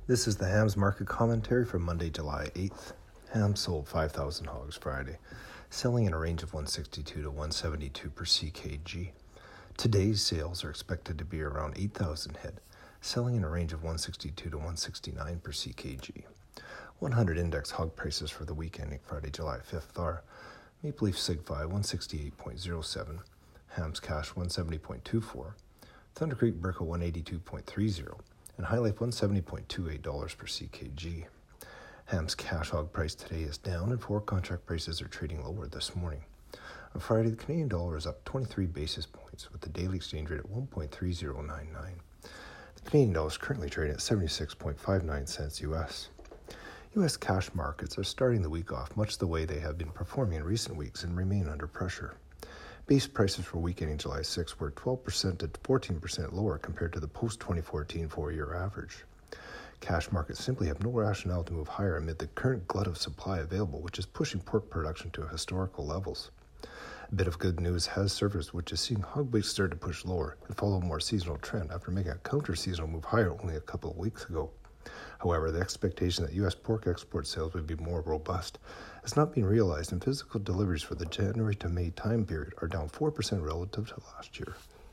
This is the Hams Market Commentary for Monday, July 8th. Hams sold 5,000 hogs Friday, selling in a range of 162 to 172 per ckg. Today's sales are expected to be around 8,000 head, selling in a range of 162 to 169 per ckg. 100 index hog prices for the week ending Friday, July 5th are Maple Leaf Sigfi 168.07, Hams Cash 170.24, Thunder Creek Burka 182.30, and High Life $170.28 per ckg. Ham's cash hog price today is down, and forward contract prices are trading lower this morning. On Friday, the Canadian dollar is up 23 basis points, with the daily exchange rate at 1.3099. The Canadian dollar is currently trading at 76.59 cents U.S. U.S. cash markets are starting the week off much the way they have been performing in recent weeks and remain under pressure. Base prices for week ending July 6 were 12% to 14% lower compared to the post-2014 four-year average. Cash markets simply have no rationale to move higher amid the current glut of supply available, which is pushing pork production to historical levels. A bit of good news has surfaced, which is seeing hog weights start to push lower and follow a more seasonal trend after making a counter-seasonal move higher only a couple of weeks ago. However, the expectation that U.S. pork export sales would be more robust has not been realized, and physical deliveries for the January to May time period are down 4% relative to last year.